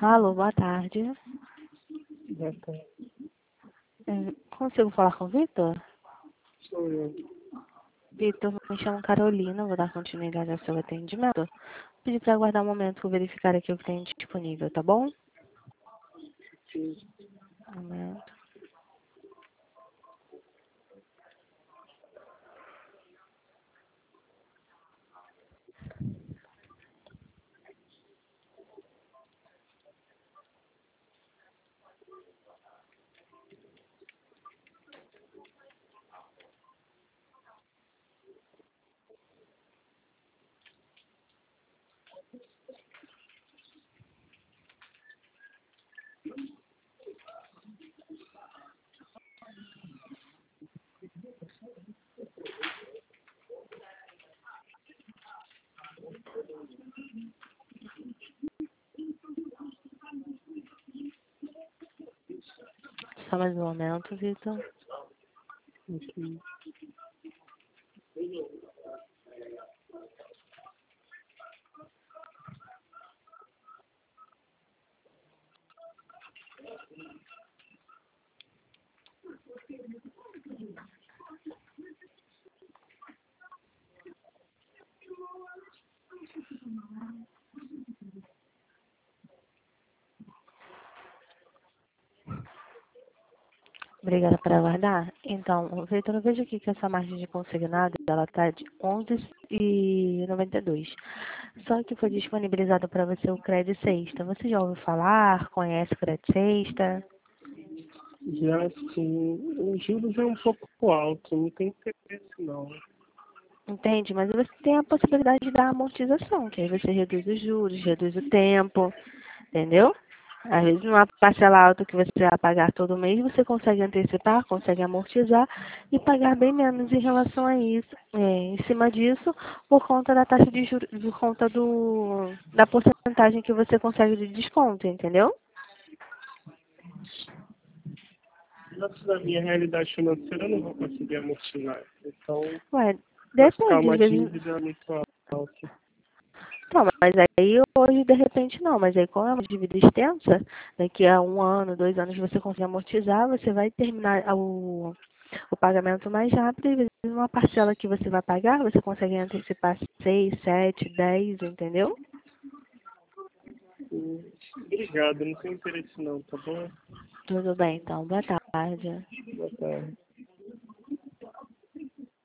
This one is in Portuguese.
Alô, boa tarde. Bacana. Consigo falar com o Vitor? Sou eu. Vitor, me chamo Carolina, vou dar continuidade ao seu atendimento. Pedi para aguardar um momento para verificar aqui o que tem disponível, tá bom? Sim. Um momento. Só mais um momento, Vitor. Aqui. Obrigada por aguardar. Então, Vitor, eu vejo aqui que essa margem de consignado, ela está de 11,92. Só que foi disponibilizado para você o crédito sexta. Você já ouviu falar? Conhece o crédito sexta? Já sim, os juros é um pouco alto, não tem interesse não. Entende? Mas você tem a possibilidade da amortização, que aí você reduz os juros, reduz o tempo, entendeu? Às vezes, numa parcela alta que você vai pagar todo mês, você consegue antecipar, consegue amortizar e pagar bem menos em relação a isso, em cima disso, por conta da taxa de juros, por conta da porcentagem que você consegue de desconto, entendeu? Mas na minha realidade financeira eu não vou conseguir amortizar. Então Ué, vai ficar depende, às uma vezes. dívida muito alta. Não, mas aí hoje de repente não, mas aí como é uma dívida extensa, daqui a 1 ano, 2 anos você consegue amortizar, você vai terminar o pagamento mais rápido e às vezes uma parcela que você vai pagar, você consegue antecipar 6, 7, 10, entendeu? Obrigado, não tem interesse não, tá bom? Tudo bem, então, boa tarde. Boa tarde.